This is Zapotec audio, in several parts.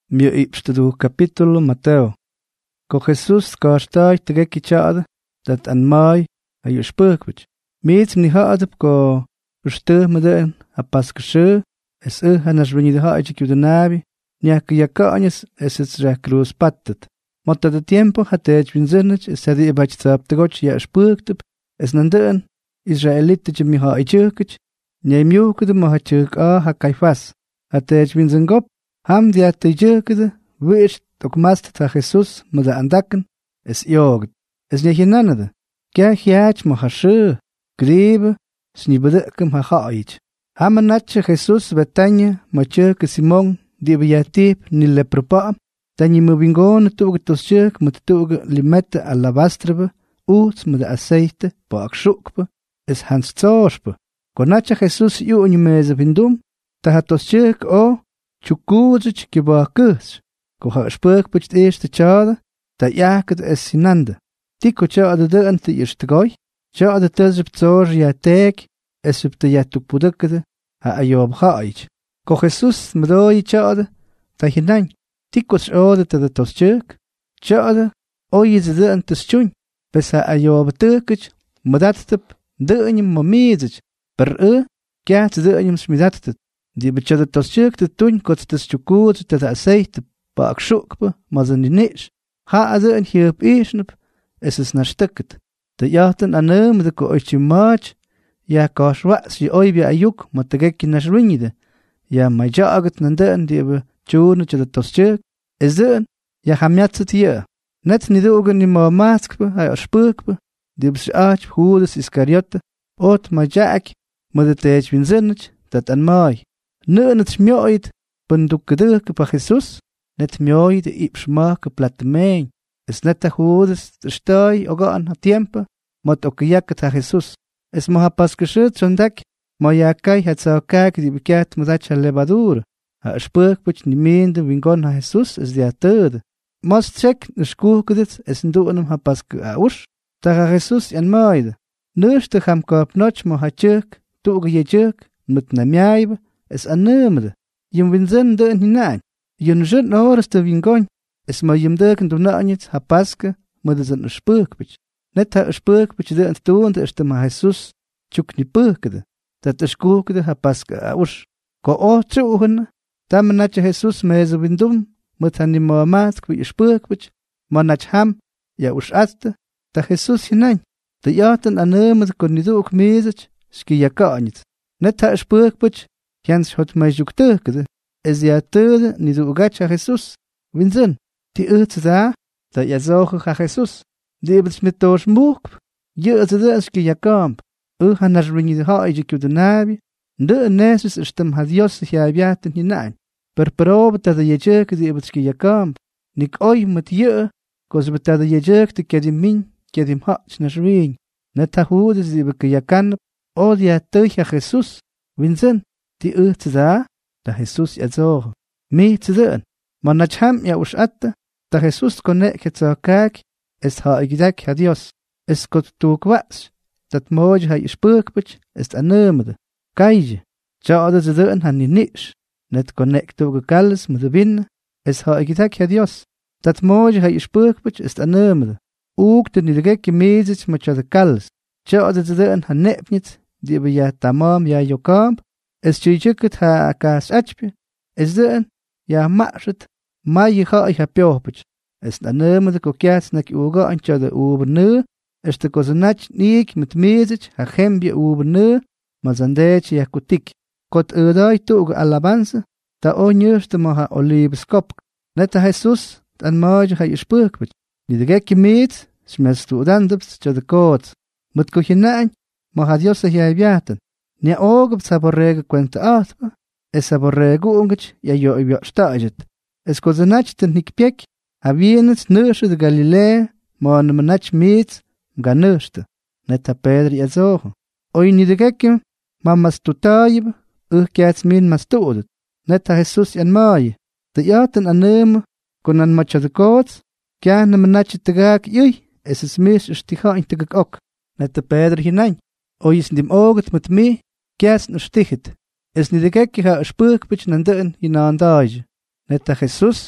Mio ipstadu capítulo Mateo. Co Jesús castay tegeki chada dat an mai ayu spurkwich. Meets mni haadep co uste meden a paskashe es hanas veni de haadje de nabi niak yakanyes es reclus pattet. Motta de tiempo hatech vinzenich es hadi bach tsap tegoch ya spurktep es nanden Israelite mi haadjekich Nemiuk de mahachuk ha kaifas. Hatech vinzengop ham dia tejekede wish tokmast ta Jesus mada andaken es jogt es nechinanade kya hiach mahashe gribe snibedekam ha haich hamanach Jesus betanya machuk Simon di biatip ni le propa tani mubingon tugtoschuk mit tug limet alabastrebe ut mit aceite pakshukpe es hans zorspe konach Jesus yu unimeze bindum ta hatoschuk o Chukudzich kibakus, koha spurk pucht eerste chade, da jaket es sinande. Tiko chade de ante eerste goy, chade tezip tzor ja teek, es up de jatuk pudekede, ha ayob haich. Ko Jesus mdoi chade, ta hinan, tiko chade te de toschuk, chade, oye de ante schun, bes ha ayob tekich, mdattep, de enim mamizich, per kjat de enim smidattet. Die bechade toschuk de tun kot des chukud de aceite pa akshukpe mazen nish ha ade en hiep isnep es na stekket de jaten anem de ko ochimach ya kashwas ji oibi ayuk mategek na shwinide ya majagat nanden die chun de toschuk esen ya hamyat tie net ni de ogen ni ma maskpe ha spukpe de bsach hudes iskariot ot majak modetech vinzench dat an mai net mjoid penduk gedurke pa Jesus net mjoid ipsmak platmein es net hudes stoi ogan ha tiempo mot okyak ta Jesus es mo ha pas geschut sondak mo ya kai hat sa kak di bekat modach levadur ha spurk puch ni mende wingon ha Jesus es dia tod mos check skuket es ndu ha pas aus ta Jesus en maid nurste ham kop noch mo ha chuk tu ge mit na myaib es anemde yum vinzen de hinan yun jet nores de vingon es ma yum de kan nanyet ha paske mo de zen spurkbich net ha spurkbich de antun de este ma Jesus chuk ni purkede dat es kurkede ha paske aus ko o chuhen tam nach Jesus meze vindum mit han ni ma mask vi spurkbich man nach ham ya us aste ta Jesus hinan de yaten anemde kon ni do kmezech ski yakanyet net ha spurkbich Jans hot mei juktekede, es ja tede ni du gacha Jesus. Winzen, die urtza, da ja zoge ga Jesus. Die ebels mit dos moek, je de eske jakamp. Hanas ringi de haije ku de nabi, de nesus stem had Jos ja biaten hinein. Per probe dat de jeke die ebelske jakamp. Nik oi met je, kos bet de jeke te kedim min, kedim hach nas ring. Net ha hudes die beke jakan, o ja teuch Jesus. Winzen. Die urtza, da Jesus ja zoge. Mi tzeden, man nacham ja usatte, da Jesus konek kak, es ha igdak ha Dios. Es kot tukwas, dat moj ha spurkbich, es anemde. Kaije, chade zeden han ni nish, net konek tuge kalles mit de bin, es ha igdak ha Dios. Dat moj ha spurkbich, es anemde. Ook de nidgek gemezich mit de kalles. Chade zeden han nepnit, die be ja tamam ja yokamp. Es chichikut ha akas achpe, es den, ya machut, ma yiha ha piopich. Es nanem de kokiats nak uga ancha de uberne, es de kozenach nik mit mezich ha chembie uberne, mazandech ya kutik. Kot udai tuga alabanza, ta onjurste ma ha oliveskop. Net ha Jesus, dan maaj ha yspurkbich. Ni de gekki meet, smes tu dandups cha de koot. Mut kochinain, ma ha Dios ha yabiaten. Ni ogb saborrega cuenta atma, es saborrega ungech ya yo ibyo stajet. Es kozenach ten nikpiek, avienets nusche de Galilea, ma nemenach meets, mga nuste. Neta Pedri ya zoge. Oi ni de gekke, ma mastutayib, kiats min mastudet. Neta Jesus yan maaie. De jaten anem, kon an macha de koots, kya nemenach tegak yui, es is mis sticha in tegak ok. Neta Pedri hinein. Oi is in dem oget met me, Kias no stichet. Es ni de gekke ha spurkbich nan den hinan daje. Net a Jesus,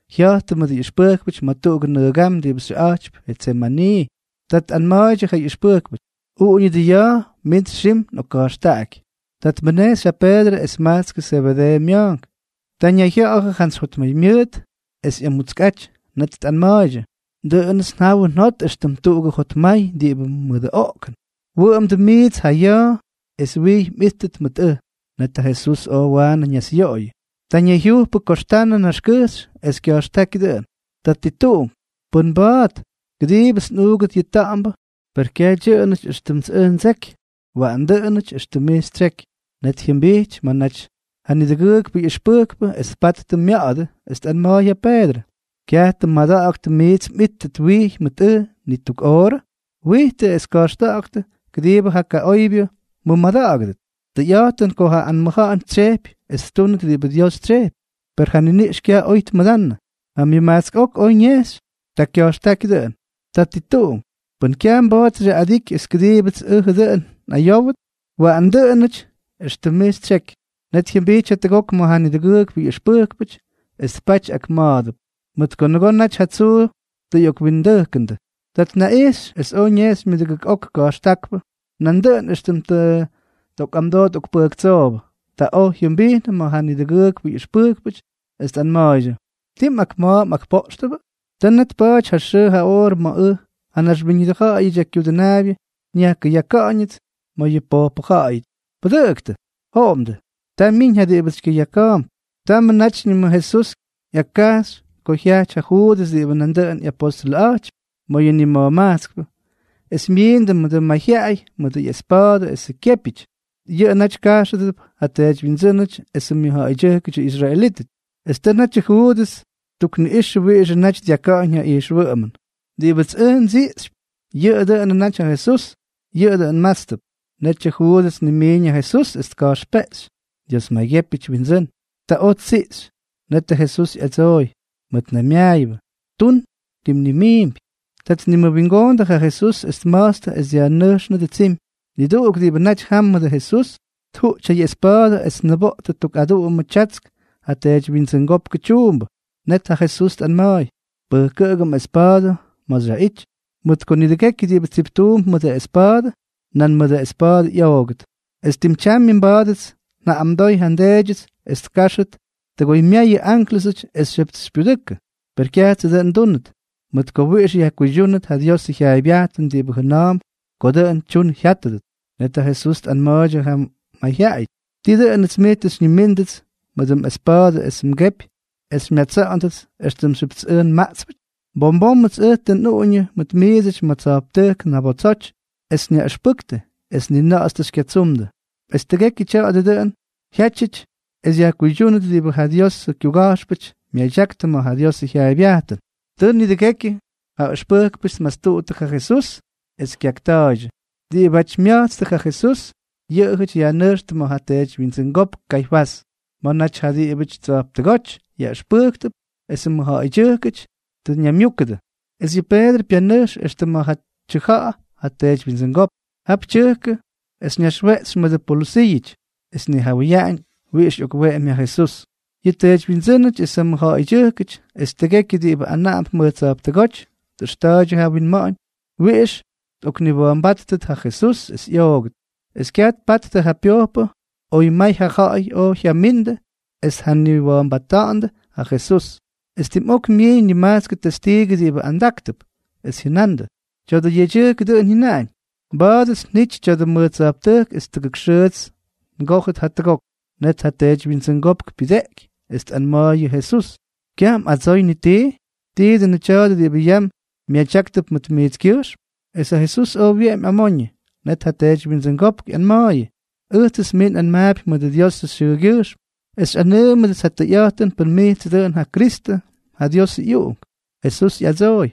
Hjahta mada ishpurkbach matuga nagam dibas achp Gethsemane. Dat an maaja ha ishpurkbach. Uuni de ja mint shim no kaarstaak. Dat menes ja Pedro es maatske sebede mjank. Tanja hiaga gans hot my mute es mutskach net an maaja. De ens nou not is dem toge hot my die mada oken. Wo de meet ha ja es wie mistet met net Jesus o wan nyas joi. Tanja hiu pe kostana na skus es kaarstaak de. Dat die toon pun baat gdibes nuget je tamba. Perché jönich is dem zek wa an dönich is de meestrek. Net geen beetje, maar net han de gurk bij je spurkbe, es pat de mjade, is an maaja Pedro. Kjat de mada ak de meets mit het wie met niet tuk ore. Wie te es karsta akte, gdebe hakka oibje, mu mada agdet. De jaten ko ha an maha an treep, es tunnet die bedjos treep. Per han niks kja ooit madanne. Am je maatsk ook oinjes, dat kja stak de. Dat die toon. Pen kjam baatere adik is gdebets ugedeen, na jowet, wa an dönich, is de meest check. Net geen beetje te gok maar han de gurk wie je spurkbach, is patch ak maadep. Met kongonach hat zo, de jok windekende. Dat na is onjes met de gek ook kaastakbe. Nan den is dem te, dok am dood ook purk zobe. Da o geen beetje maar han de gurk wie je spurkbach, is dan maaje. Tim ak ma mak postebe. Dan net patch has ze ha oor ma Anders ben je de ga je jak de navi, niake jakanit, maar je papa gaat. Produkte, homde. Dan min had ibetske jakam. Dan menachni me Jesus, jakas, kohja chahudes die benande en apostel ach, maar je niet meer maskbe. Es miende met de mahiai, met de espada, es kepich. Je nach kashet, hat winzenach, es mi ha ijeke Israelit. Es dan nach chahudes, tukni ishe we nach jakanya ishwemen. Die bets ziet, je de en nach Jesus, je de en master. Net je goedes ni meenje Jesus is ka spets. Dios ma jepich winzen. Ta ot sits. Net de Jesus etzoy. Met na miaive. Tun, dim ni meemp. Dat ni me wingonde ha Jesus is master is ja nursne de zim. Ni do ook die benach ham de Jesus. Tu cha je espada is nabo te tuk adu chatsk. Hat ej winzen gop gechumbe. Net ha Jesus an mai. Berkegem espada, mazra ich. Met kon ni de gekki die betiptum met de espada. Nan me de espada jaoget. Es tim cham in badets, na amdoi handeges, es kashet, te goi miaie anklisich, es shept spudukke. Perkiat ze den dunnet. Met kowish ja kujunet had Dios sich aibiaten die begenaam, kode en chun hiatedet. Net a Jesus an marge ham mahiait. Tide en het smetes ni mindets, met dem espada es gep, es metzaantes, es dem shepts matzwit. Bombom met den noonje, met mezich met zaaptek na botzoch, es ni spukte, es ni naastes gezumde. Es te gekki chade den, hiachich, es ja kujunet die behadios kugashpich, mi jakte ma hadios sich aibiaten. Den ni de gekki, ha spuk bis mastute Jesus, es gektage. Die bach miatste Jesus, jehut ja nurst ma hatech winzen gop kaifas. Manach hadi ibich zap te goch, ja spukte, es ma ha ijekich, den ja mjukede. Es je Pedro pianus, es te ma hat chha, hatech winzen gop. Hab tjurke, es ni schwets met de politie, es ni hawiaan, wish ook we me Jesus. Je tej winzennet is hem ha ijekich, es te gekki die be anam met op te goch, de stage hebben man. Wish ook ni wo ambatet ha Jesus is jogt. Es ket pat te ha piope, oi mai ha gai o ja minde, es han ni wo ambatande ha Jesus. Es tim ook mie ni maske te stege die be andaktep, es hinande. Jo de jeke de hinein. Bades nicht ja de mutz abtek ist de geschürz, gochet hat de gok, net hat de winzen gop gpidek, ist an maie Jesus. Kiam azoi ni te, de ne chade de biyam, mi chaktep mit meetskirsch, es a Jesus o wiem amonje, net hat de winzen gop an maie. Ertes min an map mit de Dios surgirsch, es aneme des hat de jaten per meet de ha Christe, ha Dios jung. Jesus ja zoi,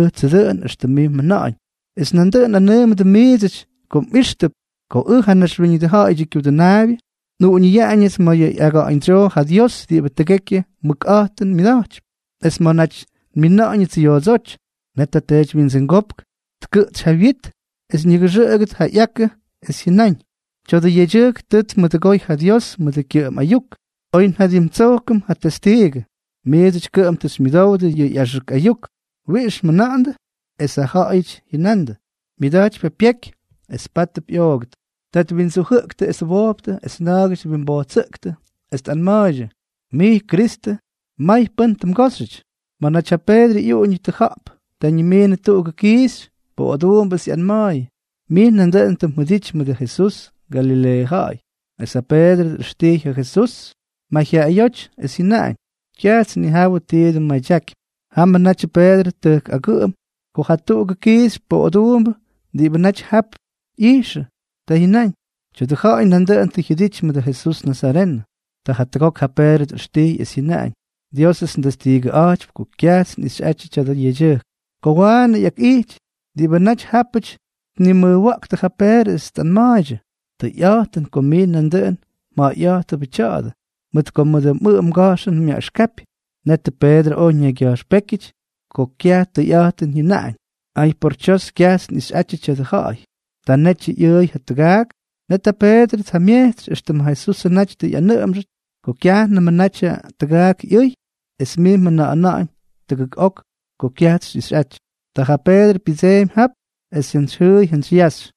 de ist de mi menai. Es nande na neme de mezich, kom ishtep, ko hanas when de ha ejik de navi, no uni jaanyes ma je aga intro ha Dios die betekje, mukaten minach. Es manach minach jo zoch, net dat tej winzen gopk, tkut chavit, es ni gejeget ha yakke, es hinein. Jo de jejek dit met de goy ha Dios met de ke mayuk, oin had im zokum hat de stege. Miedich cămtăs midaude y ajăc ayuc, wish manande, es a haich hinande. Midach pe piec, es patte pjogt. Dat win so hukte es wopte, es nagich win botsukte, es an maje. Mi Christe, mai puntum gosich. Manacha Pedri iuñi te hap, tani mene tuga kies, bo adum bes an mai. Min nandentum mudich de Jesus, Galilea hai. Es a Pedri stich a Jesus, ma hia ayoch es hinain. Kiats ni hawo tiedum mai jack. Hamma nacha Pedri tuk agum, ko hatuga kies, bo adum, di benach hap, ishe, ta hinain. Cho de hai nandentum hidich de Jesus Nazaren. Ta hatrok ha Pedri stich es hinain. Dios es testigo ach, ku kiats ni shachi da yeje. Kowan yak ich, di benach hapach, ni mu wak te haper is tan maje. Te jaten komin en den, ma ja te bechade. Met komme de gasen mi askapi. Net te Pedro onje gjas pekich, ko kiat te jaten hinein. Ai porchos kiats ni shachi da hai. Dan net je joi het gag, net te Pedro ta miet, is tem Jesus nach te janemr. Ko kiat na manacha te gag joi. Es mi mana anain, te gag ok, ko kiats is ach. Ta ha Pedro pizeem hap, es jens hui jens jas.